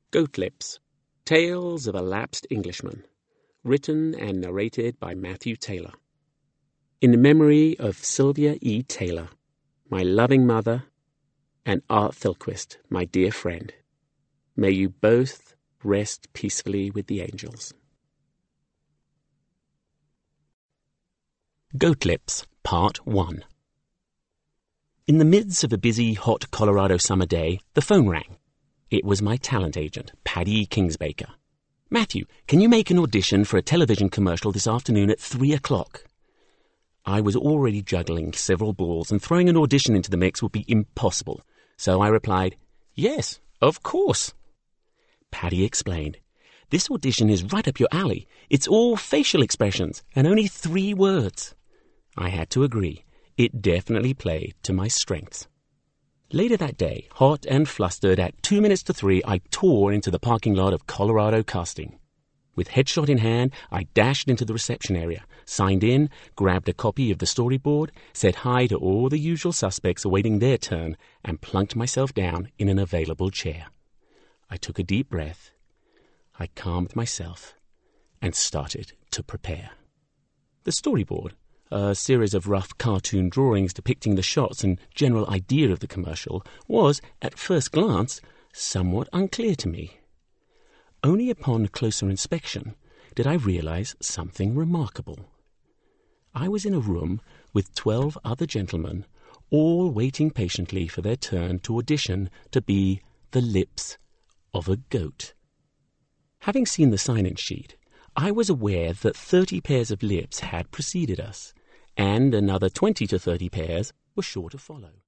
Goat Lips, Tales of a Lapsed Englishman, written and narrated by Matthew Taylor. In the memory of Sylvia E. Taylor, my loving mother, and Art Thilquist, my dear friend. May you both rest peacefully with the angels. Goat Lips, Part 1. In the midst of a busy, hot Colorado summer day, the phone rang. It was my talent agent, Paddy Kingsbaker. "Matthew, can you make an audition for a television commercial this afternoon at 3 o'clock? I was already juggling several balls, and throwing an audition into the mix would be impossible. So I replied, "Yes, of course." Paddy explained, "This audition is right up your alley. It's all facial expressions and only 3 words. I had to agree. It definitely played to my strengths. Later that day, hot and flustered, at 2 minutes to 3, I tore into the parking lot of Colorado Casting. With headshot in hand, I dashed into the reception area, signed in, grabbed a copy of the storyboard, said hi to all the usual suspects awaiting their turn, and plunked myself down in an available chair. I took a deep breath. I calmed myself and started to prepare. The storyboard, a series of rough cartoon drawings depicting the shots and general idea of the commercial, was, at first glance, somewhat unclear to me. Only upon closer inspection did I realize something remarkable. I was in a room with 12 other gentlemen, all waiting patiently for their turn to audition to be the lips of a goat. Having seen the sign-in sheet, I was aware that 30 pairs of lips had preceded us, and another 20 to 30 pairs were sure to follow.